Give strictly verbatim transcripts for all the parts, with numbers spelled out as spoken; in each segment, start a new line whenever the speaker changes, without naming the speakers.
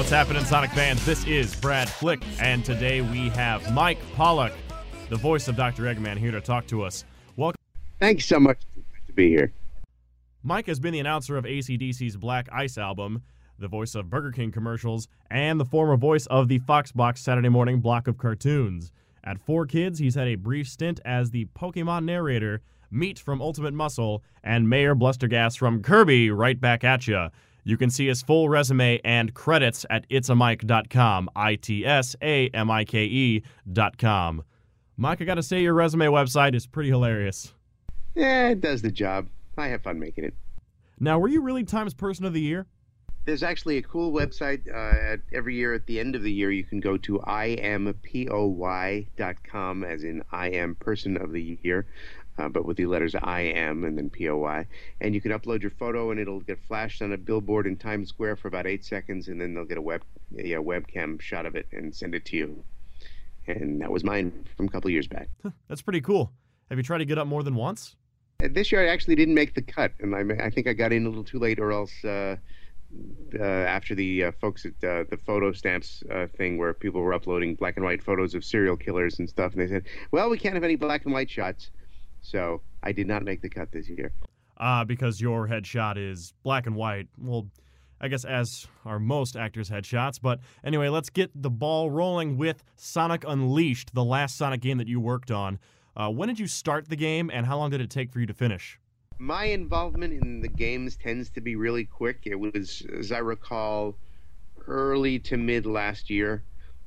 What's happening, Sonic fans? This is Brad Flick, and today we have Mike Pollock, the voice of Doctor Eggman, here to talk to us. Welcome.
Thanks so much. It's nice to be here.
Mike has been the announcer of A C D C's Black Ice album, the voice of Burger King commercials, and the former voice of the Foxbox Saturday morning block of cartoons. At Four Kids, he's had a brief stint as the Pokemon narrator, Meat from Ultimate Muscle, and Mayor Blustergas from Kirby Right Back At Ya. You can see his full resume and credits at its a mike dot com, I T S A M I K E dot com. Mike, I gotta say your resume website is pretty hilarious.
Yeah, it does the job. I have fun making it.
Now, were you really Times Person of the Year?
There's actually a cool website. Uh, at, every year at the end of the year, you can go to I am poy dot com, as in I am Person of the Year. Uh, but with the letters I am and then P O Y. And you can upload your photo, and it'll get flashed on a billboard in Times Square for about eight seconds, and then they'll get a web a webcam shot of it and send it to you. And that was mine from a couple years back.
That's pretty cool. Have you tried to get up more than once?
Uh, This year I actually didn't make the cut, and I, I think I got in a little too late, or else uh, uh, after the uh, folks at uh, the photo stamps uh, thing where people were uploading black and white photos of serial killers and stuff, and they said, well, we can't have any black and white shots. So I did not make the cut this year.
Ah, uh, because your headshot is black and white. Well, I guess as are most actors' headshots. But anyway, let's get the ball rolling with Sonic Unleashed, the last Sonic game that you worked on. Uh, when did you start the game, and how long did it take for you to finish?
My involvement in the games tends to be really quick. It was, as I recall, early to mid last year.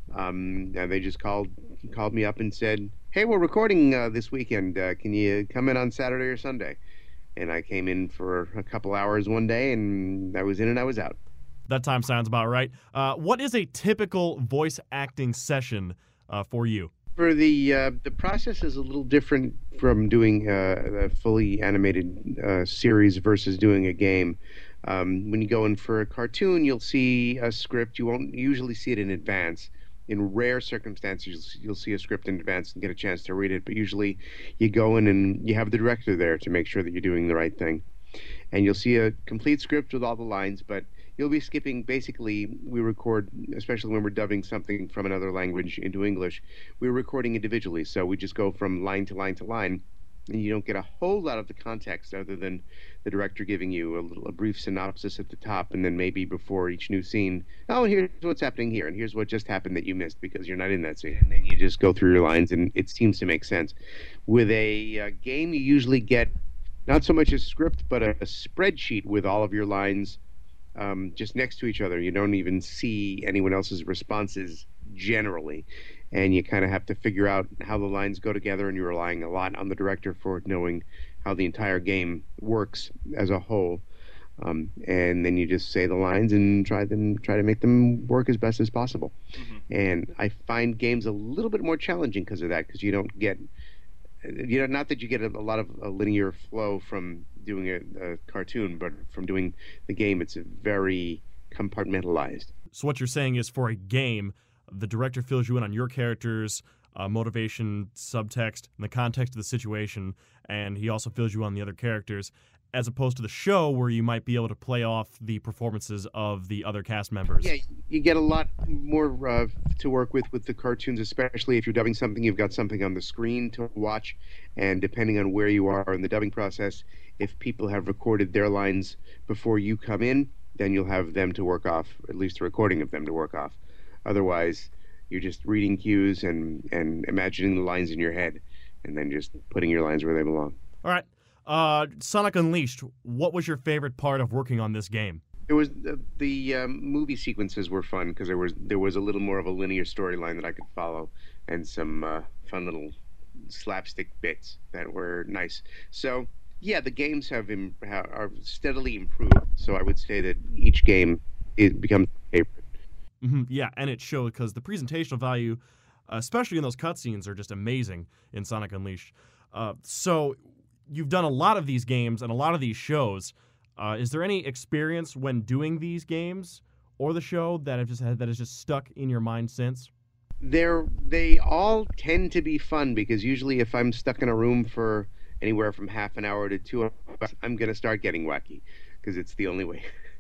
Um, and they just called called me up and said, hey, we're recording uh, this weekend. Uh, can you come in on Saturday or Sunday? And I came in for a couple hours one day, and I was in and I was out.
That time sounds about right. Uh, what is a typical voice acting session uh, for you?
For the uh, the process is a little different from doing uh, a fully animated uh, series versus doing a game. Um, when you go in for a cartoon, you'll see a script. You won't usually see it in advance. In rare circumstances, you'll see a script in advance and get a chance to read it, but usually you go in and you have the director there to make sure that you're doing the right thing. And you'll see a complete script with all the lines, but you'll be skipping. Basically, we record, especially when we're dubbing something from another language into English, we're recording individually, so we just go from line to line to line, and you don't get a whole lot of the context other than the director giving you a little a brief synopsis at the top, and then maybe before each new scene, oh, and here's what's happening here, and here's what just happened that you missed because you're not in that scene. And then you just go through your lines, and it seems to make sense. With a uh, game, you usually get not so much a script, but a, a spreadsheet with all of your lines um, just next to each other. You don't even see anyone else's responses generally. And you kind of have to figure out how the lines go together, and you're relying a lot on the director for knowing how the entire game works as a whole. Um, and then you just say the lines and try them, try to make them work as best as possible. Mm-hmm. And I find games a little bit more challenging because of that, because you don't get, you know, not that you get a, a lot of a linear flow from doing a, a cartoon, but from doing the game, it's very compartmentalized.
So what you're saying is, for a game, the director fills you in on your character's uh, motivation, subtext, and the context of the situation, and he also fills you on the other characters, as opposed to the show where you might be able to play off the performances of the other cast members.
Yeah, you get a lot more uh, to work with with the cartoons, especially if you're dubbing something, you've got something on the screen to watch, and depending on where you are in the dubbing process, if people have recorded their lines before you come in, then you'll have them to work off, at least a recording of them to work off. Otherwise, you're just reading cues and, and imagining the lines in your head, and then just putting your lines where they belong.
All right. Uh, Sonic Unleashed, what was your favorite part of working on this game?
There was the, the um, movie sequences were fun because there was there was a little more of a linear storyline that I could follow, and some uh, fun little slapstick bits that were nice. So yeah, the games have Im- are steadily improved. So I would say that each game it becomes a favorite.
Mm-hmm. Yeah, and it showed because the presentational value, especially in those cutscenes, are just amazing in Sonic Unleashed. Uh, so you've done a lot of these games and a lot of these shows. Uh, is there any experience when doing these games or the show that have just had, that has just stuck in your mind since?
They're they all tend to be fun because usually if I'm stuck in a room for anywhere from half an hour to two hours, I'm going to start getting wacky because it's the only way.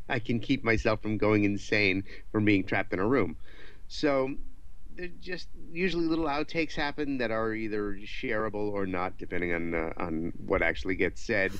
I can keep myself from going insane from being trapped in a room. So there just usually little outtakes happen that are either shareable or not, depending on uh, on what actually gets said.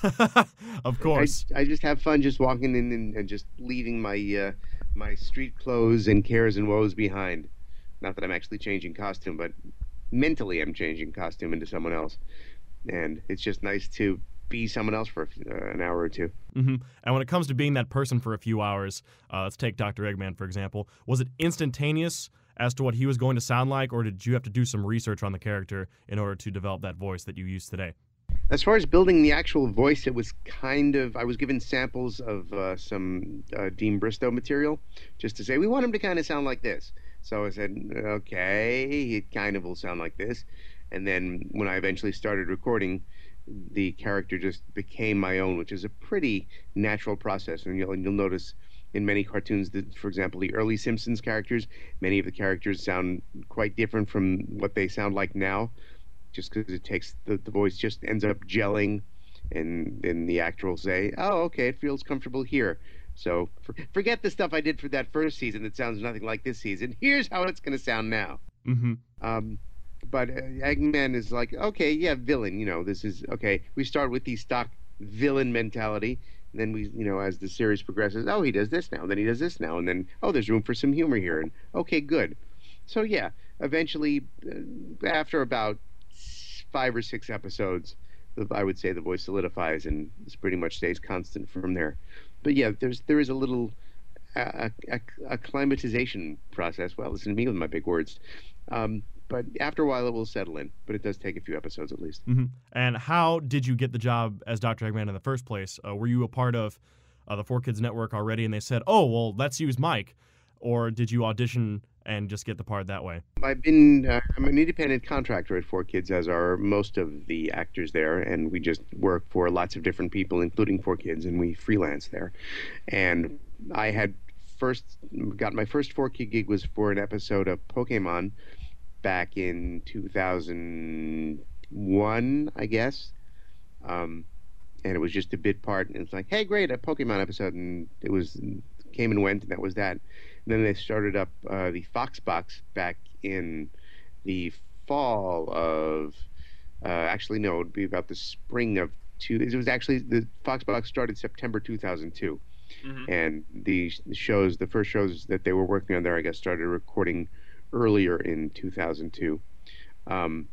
Of
I
course.
I just have fun just walking in and, and just leaving my uh, my street clothes and cares and woes behind. Not that I'm actually changing costume, but mentally I'm changing costume into someone else, and it's just nice to be someone else for uh, an hour or two.
hmm And when it comes to being that person for a few hours, uh, let's take Doctor Eggman, for example. Was it instantaneous as to what he was going to sound like, or did you have to do some research on the character in order to develop that voice that you use today?
As far as building the actual voice, it was kind of, I was given samples of uh, some uh, Dean Bristow material just to say, we want him to kind of sound like this. So I said, okay, it kind of will sound like this. And then when I eventually started recording, the character just became my own, which is a pretty natural process. And you'll, you'll notice in many cartoons that, for example, the early Simpsons characters, many of the characters sound quite different from what they sound like now, just because it takes the, the voice just ends up gelling, and then the actor will say, oh, okay, it feels comfortable here. So for, forget the stuff I did for that first season that sounds nothing like this season. Here's how it's going to sound now.
hmm
Um, but uh, Eggman is like, okay, yeah, villain. You know, this is okay. We start with the stock villain mentality. And then we, you know, as the series progresses, oh, he does this now. Then he does this now. And then, oh, there's room for some humor here. And okay, good. So yeah, eventually, uh, after about five or six episodes, I would say the voice solidifies and pretty much stays constant from there. But yeah, there's there is a little uh, acclimatization process. Well, listen to me with my big words. Um, but after a while, it will settle in. But it does take a few episodes at least.
hmm And how did you get the job as Doctor Eggman in the first place? Uh, were you a part of uh, the Four Kids Network already, and they said, "Oh, well, let's use Mike," or did you audition and just get the part that way?
I've been uh, I'm an independent contractor at Four Kids, as are most of the actors there, and we just work for lots of different people, including Four Kids, and we freelance there. And I had first got my first Four Kid gig was for an episode of Pokemon back in two thousand one, I guess. Um, and it was just a bit part, and it's like, hey, great, a Pokemon episode, and it was came and went, and that was that. And then they started up uh, the Fox Box back in the fall of, uh, actually no, it would be about the spring of two. It was actually the Fox Box started September two thousand two,
Mm-hmm.
and the shows, the first shows that they were working on there, I guess, started recording earlier in two thousand two. Um,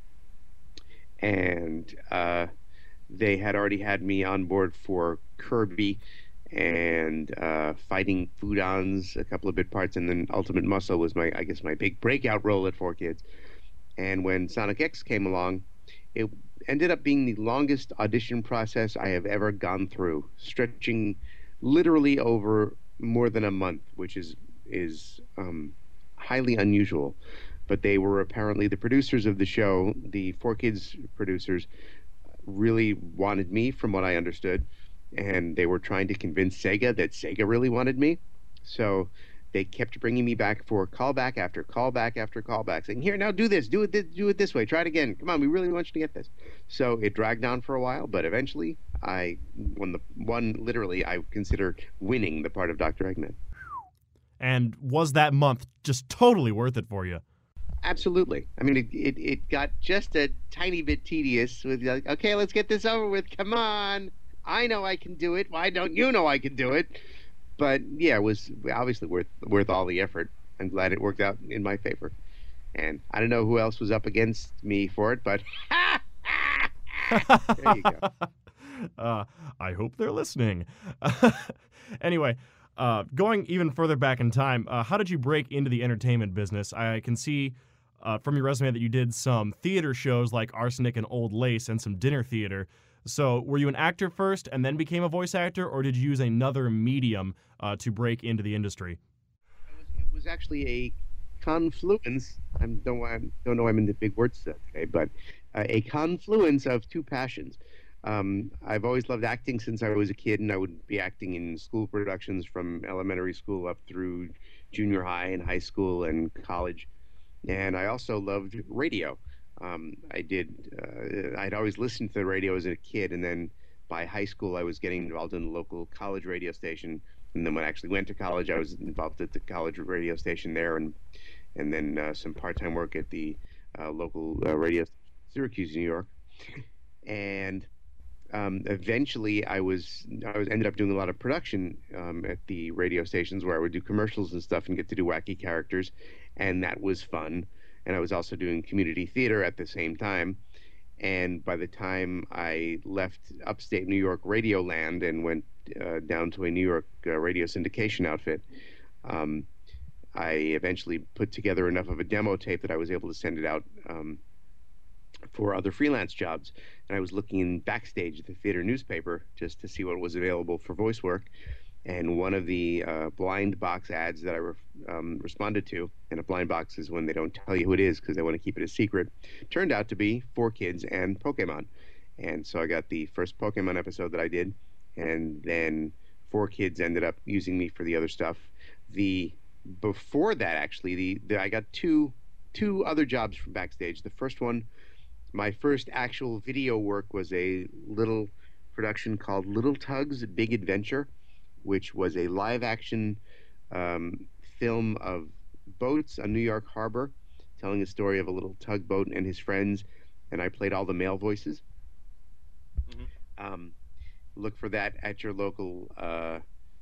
and uh, they had already had me on board for Kirby and uh, Fighting Foodons, a couple of bit parts, and then Ultimate Muscle was my, I guess, my big breakout role at Four Kids. And when Sonic X came along, it ended up being the longest audition process I have ever gone through, stretching literally over more than a month, which is is um, highly unusual. But they were apparently the producers of the show, the Four Kids producers, really wanted me, from what I understood, and they were trying to convince Sega that Sega really wanted me. So they kept bringing me back for callback after callback after callback, saying, "Here, now do this, do it, th- do it this way, try it again. Come on, we really want you to get this." So it dragged on for a while, but eventually, I won the one. Literally, I consider winning the part of Doctor Eggman.
And was that month just totally worth it for you?
Absolutely. I mean, it, it, it got just a tiny bit tedious with like, okay, let's get this over with. Come on. I know I can do it. Why don't you know I can do it? But yeah, it was obviously worth worth all the effort. I'm glad it worked out in my favor. And I don't know who else was up against me for it, but there you go.
Uh, I hope they're listening. Anyway, uh, going even further back in time, uh, how did you break into the entertainment business? I can see uh, from your resume that you did some theater shows like Arsenic and Old Lace and some dinner theater. So were you an actor first and then became a voice actor, or did you use another medium uh, to break into the industry?
It was, it was actually a confluence. I don't, I don't know I'm into big words today, but uh, a confluence of two passions. Um, I've always loved acting since I was a kid, and I would be acting in school productions from elementary school up through junior high and high school and college. And I also loved radio. Um, I did. Uh, I'd always listened to the radio as a kid, and then by high school, I was getting involved in the local college radio station. And then when I actually went to college, I was involved at the college radio station there, and and then uh, some part-time work at the uh, local uh, radio Syracuse, New York. And um, eventually, I was I was ended up doing a lot of production um, at the radio stations, where I would do commercials and stuff and get to do wacky characters, and that was fun. And I was also doing community theater at the same time. And by the time I left upstate New York Radio Land and went uh, down to a New York uh, radio syndication outfit, um, I eventually put together enough of a demo tape that I was able to send it out um, for other freelance jobs. And I was looking in backstage at the theater newspaper just to see what was available for voice work. And one of the uh, blind box ads that I re- um, responded to, and a blind box is when they don't tell you who it is because they want to keep it a secret, turned out to be four kids and Pokemon. And so I got the first Pokemon episode that I did, and then four kids ended up using me for the other stuff. The before that, actually, the, the I got two two other jobs from backstage. The first one, my first actual video work, was a little production called Little Tug's Big Adventure, which was a live-action um, film of boats on New York Harbor, telling the story of a little tugboat and his friends, and I played all the male voices. Mm-hmm. Um, look for that at your local uh,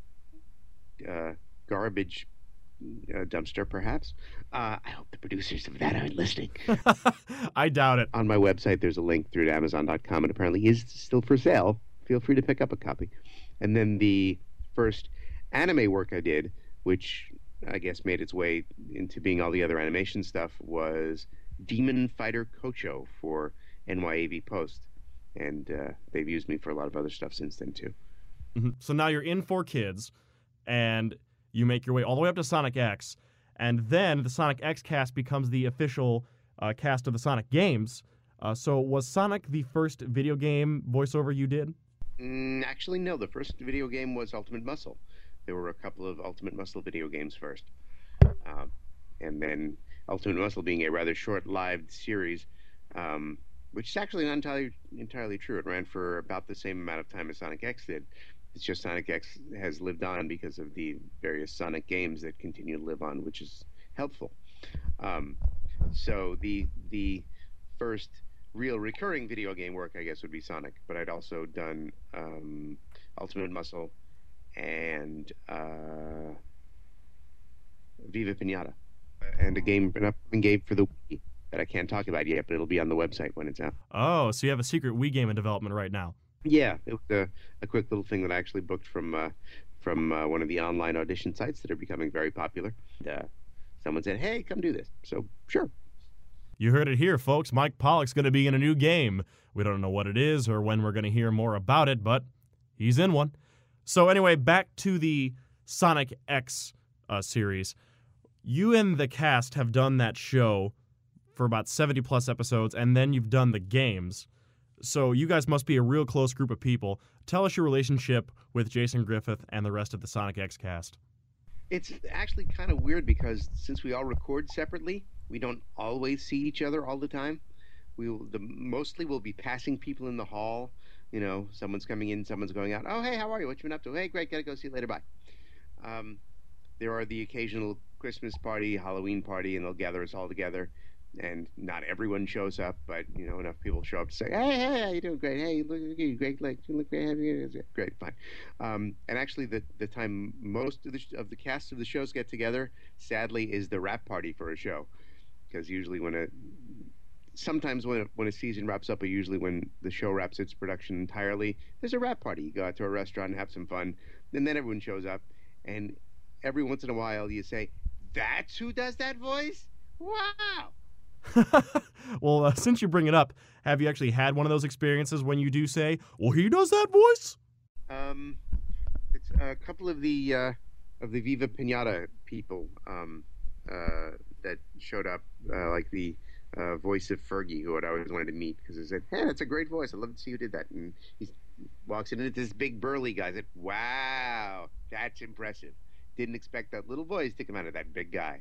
uh, garbage uh, dumpster, perhaps. Uh, I hope the producers of that are listening.
I doubt it.
On my website, there's a link through to Amazon dot com, and apparently is still for sale. Feel free to pick up a copy. And then the first anime work I did, which I guess made its way into being all the other animation stuff, was Demon Fighter Kocho for N Y A V Post. And uh, they've used me for a lot of other stuff since then, too.
Mm-hmm. So now you're in four kids, and you make your way all the way up to Sonic X, and then the Sonic X cast becomes the official uh, cast of the Sonic games. Uh, so was Sonic the first video game voiceover you did?
Mm, actually, no. The first video game was Ultimate Muscle. There were a couple of Ultimate Muscle video games first. Um, and then Ultimate Muscle being a rather short-lived series, um, which is actually not entirely, entirely true. It ran for about the same amount of time as Sonic X did. It's just Sonic X has lived on because of the various Sonic games that continue to live on, which is helpful. Um, so the the first real recurring video game work, I guess, would be Sonic, but I'd also done um, Ultimate Muscle and uh, Viva Pinata, and a game, an upcoming game for the Wii that I can't talk about yet, but it'll be on the website when it's out.
Oh, so you have a secret Wii game in development right now?
Yeah, it was a, a quick little thing that I actually booked from uh, from uh, one of the online audition sites that are becoming very popular. And, uh, someone said, "Hey, come do this." So sure.
You heard it here, folks. Mike Pollock's going to be in a new game. We don't know what it is or when we're going to hear more about it, but he's in one. So anyway, back to the Sonic X uh, series. You and the cast have done that show for about seventy plus episodes, and then you've done the games. So you guys must be a real close group of people. Tell us your relationship with Jason Griffith and the rest of the Sonic X cast.
It's actually kind of weird because since we all record separately, we don't always see each other all the time. We will, the mostly we'll be passing people in the hall. You know, someone's coming in, someone's going out. Oh, hey, how are you? What you been up to? Hey, great, gotta go. See you later. Bye. Um, there are the occasional Christmas party, Halloween party, and they'll gather us all together. And not everyone shows up, but you know, enough people show up to say, "Hey, hey, how you doing? Great. Hey, look at you, great. Like, you look great. Great, fine." Um, and actually, the the time most of the of the cast of the shows get together, sadly, is the wrap party for a show, because usually when a sometimes when a, when a season wraps up, or usually when the show wraps its production entirely, there's a wrap party. You go out to a restaurant and have some fun, and then everyone shows up, and every once in a while you say, "That's who does that voice? Wow!"
Well, uh, since you bring it up, have you actually had one of those experiences when you do say, "Well, he does that voice"?
Um, it's a couple of the uh, of the Viva Pinata people um, uh, that showed up, uh, like the uh, voice of Fergie, who I'd always wanted to meet because I said, "Hey, that's a great voice. I'd love to see who did that." And he walks in, and it's this big burly guy. I said, "Wow, that's impressive. Didn't expect that little voice to come out of that big guy."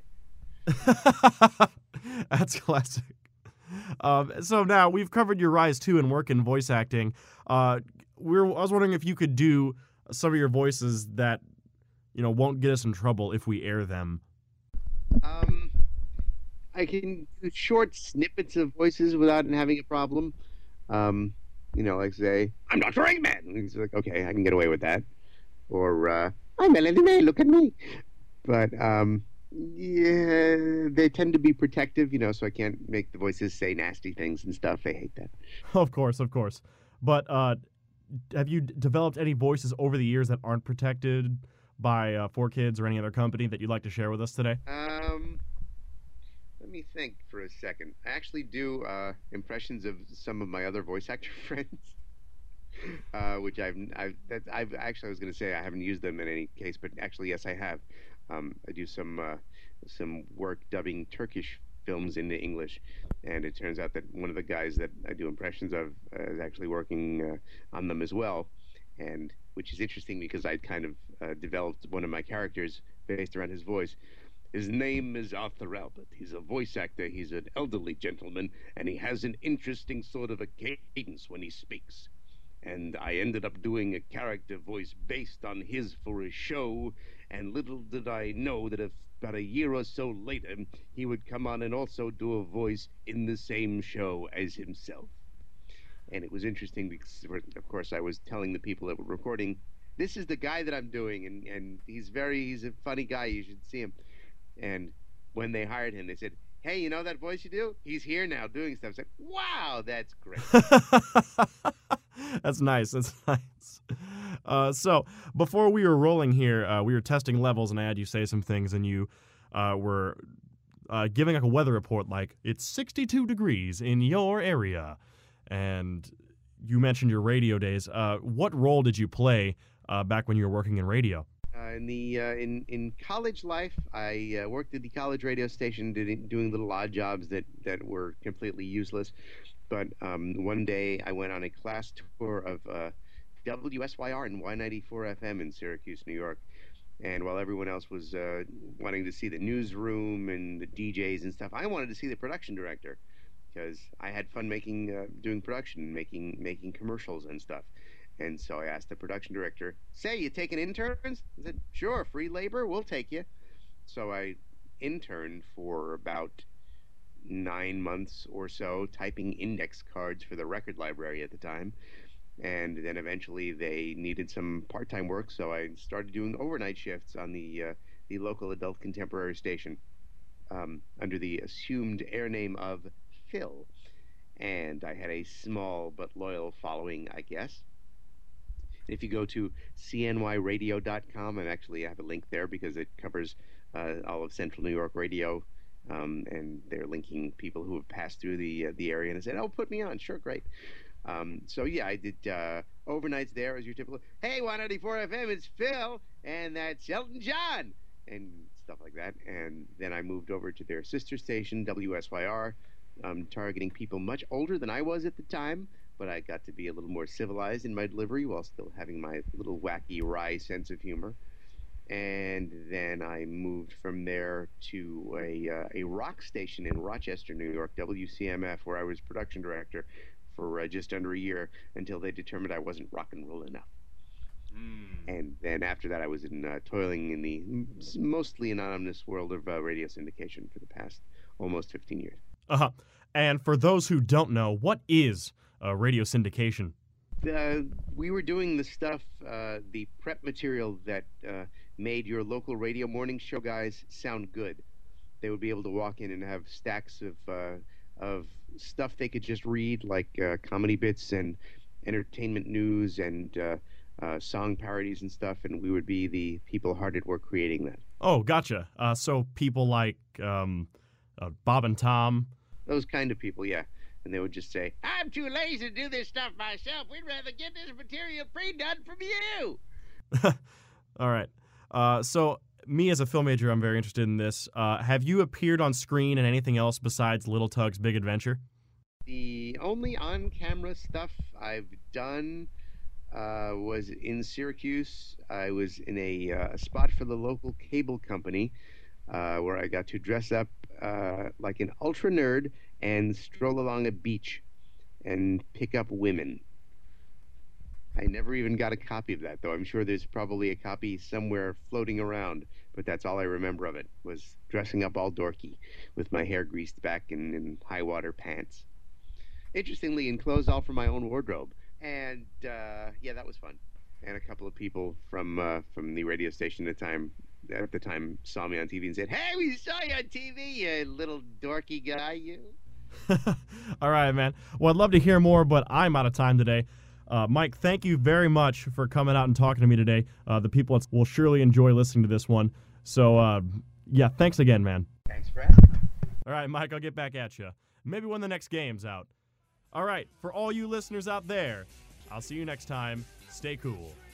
That's classic. Um, so now we've covered your rise too and work in voice acting. Uh, we're I was wondering if you could do some of your voices that, you know, won't get us in trouble if we air them.
Um, I can do short snippets of voices without having a problem. Um, you know, like say, "I'm Doctor Eggman." And he's like, "Okay, I can get away with that." Or, uh, "I'm Melody May, look at me." But um, yeah, they tend to be protective, you know, so I can't make the voices say nasty things and stuff. They hate that.
Of course, of course. But uh, have you d- developed any voices over the years that aren't protected by uh, four Kids or any other company that you'd like to share with us today?
Um, let me think for a second. I actually do uh, impressions of some of my other voice actor friends. Uh, which I've, I've, that, I've actually I was going to say I haven't used them in any case, but actually yes, I have. Um, I do some uh, some work dubbing Turkish films into English, and it turns out that one of the guys that I do impressions of uh, is actually working uh, on them as well, and which is interesting because I kind of uh, developed one of my characters based around his voice. His name is Arthur Albert. He's a voice actor. He's an elderly gentleman, and he has an interesting sort of a cadence when he speaks. And I ended up doing a character voice based on his for a show, and little did I know that if about a year or so later, he would come on and also do a voice in the same show as himself. And it was interesting because, of course, I was telling the people that were recording, this is the guy that I'm doing, and, and he's very, he's a funny guy, you should see him. And when they hired him, they said, hey, you know that voice you do? He's here now doing stuff. It's like, wow, that's great.
That's nice. That's nice. Uh, so before we were rolling here, uh, we were testing levels, and I had you say some things, and you uh, were uh, giving like a weather report, like it's sixty-two degrees in your area, and you mentioned your radio days. Uh, what role did you play uh, back when you were working in radio?
Uh, in the uh, in in college life, I uh, worked at the college radio station, did, doing little odd jobs that that were completely useless. But um, one day I went on a class tour of uh, W S Y R and Y ninety-four F M in Syracuse, New York. And while everyone else was uh, wanting to see the newsroom and the D Js and stuff, I wanted to see the production director because I had fun making uh, doing production, making making commercials and stuff. And so I asked the production director, say, you taking interns? I said, sure, free labor, we'll take you. So I interned for about nine months or so, typing index cards for the record library at the time. And then eventually they needed some part-time work, so I started doing overnight shifts on the uh, the local adult contemporary station um, under the assumed air name of Phil. And I had a small but loyal following, I guess. If you go to C N Y radio dot com, and actually I have a link there because it covers uh, all of Central New York radio, um, and they're linking people who have passed through the uh, the area, and I said, oh, put me on, sure, great. Um, so yeah, I did uh, overnights there as your typical, hey, Y ninety-four F M, it's Phil, and that's Elton John, and stuff like that. And then I moved over to their sister station, W S Y R, um, targeting people much older than I was at the time, but I got to be a little more civilized in my delivery while still having my little wacky, wry sense of humor. And then I moved from there to a, uh, a rock station in Rochester, New York, W C M F, where I was production director for uh, just under a year until they determined I wasn't rock and roll enough. Mm. And then after that, I was in uh, toiling in the mostly anonymous world of uh, radio syndication for the past almost fifteen years.
Uh-huh. And for those who don't know, what is uh, radio syndication?
Uh, we were doing the stuff, uh, the prep material that uh, made your local radio morning show guys sound good. They would be able to walk in and have stacks of uh, of stuff they could just read, like uh, comedy bits and entertainment news and uh, uh, song parodies and stuff, and we would be the people hard at work creating that.
Oh, gotcha. Uh, so people like um, uh, Bob and Tom?
Those kind of people, yeah. And they would just say, I'm too lazy to do this stuff myself. We'd rather get this material pre-done from you.
All right. Uh, so me as a film major, I'm very interested in this. Uh, have you appeared on screen in anything else besides Little Tug's Big Adventure?
The only on-camera stuff I've done uh, was in Syracuse. I was in a, uh, a spot for the local cable company uh, where I got to dress up uh, like an ultra nerd and stroll along a beach and pick up women. I never even got a copy of that, though. I'm sure there's probably a copy somewhere floating around, but that's all I remember of it, was dressing up all dorky with my hair greased back and in high-water pants. Interestingly, in clothes all from my own wardrobe. And, uh, yeah, that was fun. And a couple of people from uh, from the radio station at the time at the time saw me on T V and said, "Hey, we saw you on T V, you little dorky guy, you."
All right, man. Well, I'd love to hear more, but I'm out of time today. Uh, Mike, thank you very much for coming out and talking to me today. Uh, the people will surely enjoy listening to this one. So, uh, yeah, thanks again, man.
Thanks for asking.
All right, Mike, I'll get back at you. Maybe when the next game's out. All right, for all you listeners out there, I'll see you next time. Stay cool.